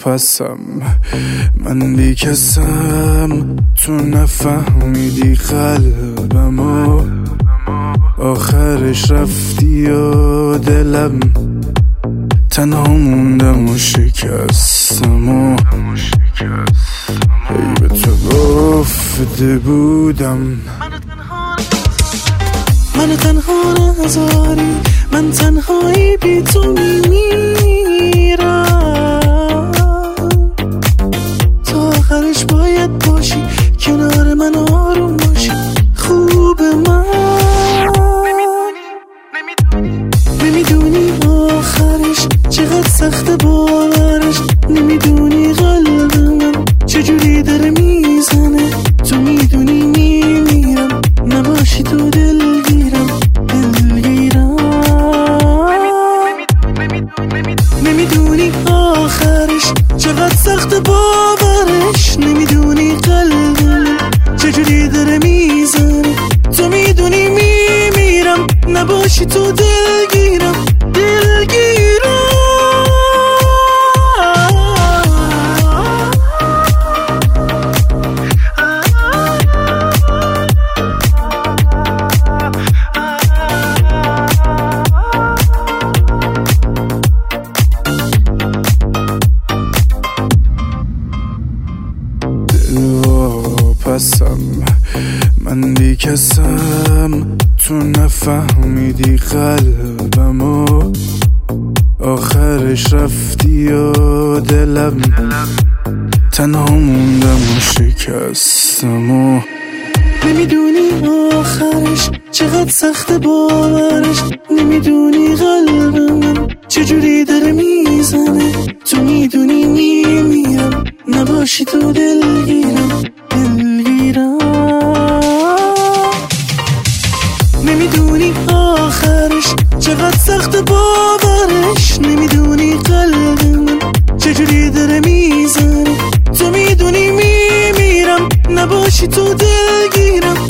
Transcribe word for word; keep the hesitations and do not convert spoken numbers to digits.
واپسم، من بیکسم، تو نفهمیدی قلبمو، آخرش رفتی و دلم تنها موندم و شکستم و ای به تو گفته بودم من تنها نذاری، من تنهایی بی تو میمیرم، تا آخرش باید باشی کنار من، آروم باشی خوب من. نمیدونی آخرش چقدر سخت باورش، نمیدونی قلب من چجوری داره میزنه، تو میدونی میمیرم نباشی تو دلگیرم دلگیرم. نمیدونی آخرش چقدر سخت باورش، نمیدونی قلب من چجوری داره میزنه، تو میدونی میمیرم نباشی تو دلگیرم دلگیرم. واپسم، من بیکسم، تو نفهمیدی قلبمو، آخرش رفتی و دلم تنها موندم و شکستم و نمیدونی آخرش چقدر سخت باورش، نمیدونی قلب من چجوری داره میزنه، تو میدونی میمیرم نباشی تو دلگیرم دلگیرم. نمیدونی آخرش چقدر سخت باورش، نمیدونی قلب من چجوری داره میزنه، تو میدونی میمیرم نباشی تو دلگیرم